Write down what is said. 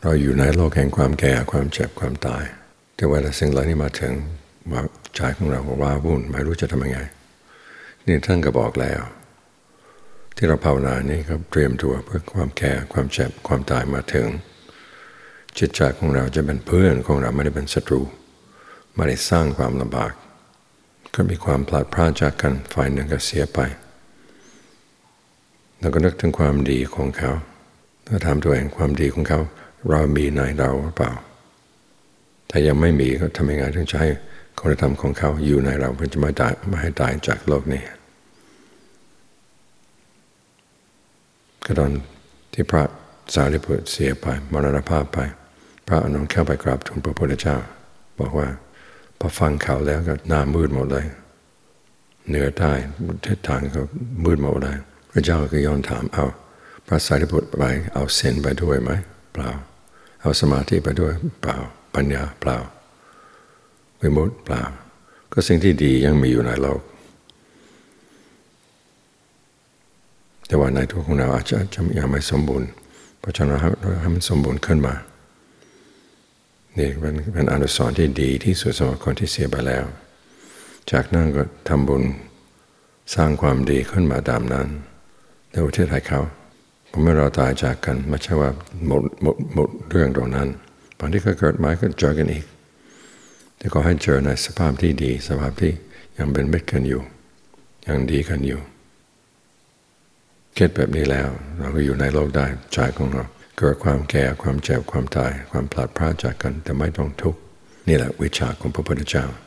เราอยู่ในโลกแห่งความแก่ความเจ็บความตายแต่เวลาสิ่งเหล่านี้มาถึงว่าใจของเราว่าวุ่นไม่รู้จะทำยังไงนี่ท่านก็บอกแล้วที่เราภาวนานี่ก็เตรียมตัวเพื่อความแก่ความเจ็บความตายมาถึงจิตใจของเราจะเป็นเพื่อนของเราไม่ได้เป็นศัตรูไม่ได้สร้างความลำบากก็มีความพลาดพลาดจากกันฝ่ายหนึ่งก็เสียไปแล้วก็นึกถึงความดีของเขาถ้าถามตัวเองความดีของเขาเรามีในเราหรือเปล่าถ้ายังไม่มีก็ทำยังไงถึงจะให้คุณธรรมของเขาอยู่ในเราเพื่อจะไม่ให้ตายจากโลกนี้ก็ตอนที่พระสารีบุตรเสียไปมรณภาพไปพระอานนท์เข้าไปกราบทูลพระพุทธเจ้าบอกว่าพอฟังข่าวแล้วก็หน้ามืดหมดเลยเหนือใต้ทิศทางก็มืดหมดเลยพระเจ้าก็ย้อนถามเอาพระสารีบุตรไปเอาศีลไปด้วยไหมเปล่าเอาสมาธิไปด้วยเปล่าปัญญาเปล่าวิมุตติเปล่าก็สิ่งที่ดียังมีอยู่ในโลกแต่ว่าในตัวของเราอาจจะยังไม่สมบูรณ์เพราะฉะนั้นให้มันสมบูรณ์ขึ้นมานี่เป็นอนุสรณ์ที่ดีที่สุดสำหรับคนที่เสียไปแล้วจากนั้นก็ทำบุญสร้างความดีขึ้นมาตามนั้นแล้วอุทิศให้เขาเมื่อเราตายจากกันไม่ใช่ว่าหมดเรื่องตรงนั้นบางทีก็เกิดมาก็เจอกันอีกแต่ก็ให้เจอในสภาพที่ดีสภาพที่ยังเป็นมิตรกันอยู่ยังดีกันอยู่คิดแบบนี้แล้วเราก็อยู่ในโลกได้ใจของเราเกิดความแก่ความเจ็บความตายความพลัดพรากจากกันแต่ไม่ต้องทุกข์นี่แหละวิชาของพระพุทธเจ้า